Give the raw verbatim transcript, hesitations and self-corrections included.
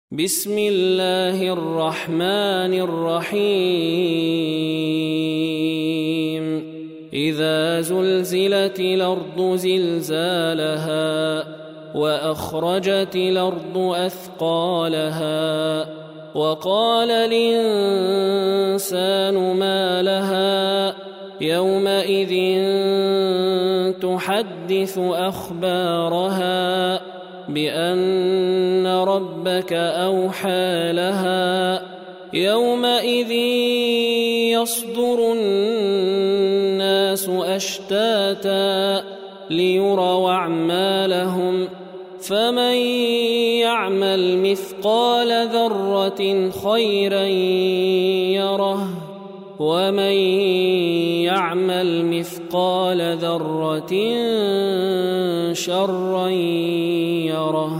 بسم الله الرحمن الرحيم إذا زلزلت الأرض زلزالها وأخرجت الأرض أثقالها وقال الإنسان ما لها يومئذ تحدث أخبارها بأن ربك أوحى لها يومئذ يصدر الناس أشتاتا ليروا أعمالهم فمن يعمل مثقال ذرة خيرا يره ومن يعمل مثقال ذرة شرا يره.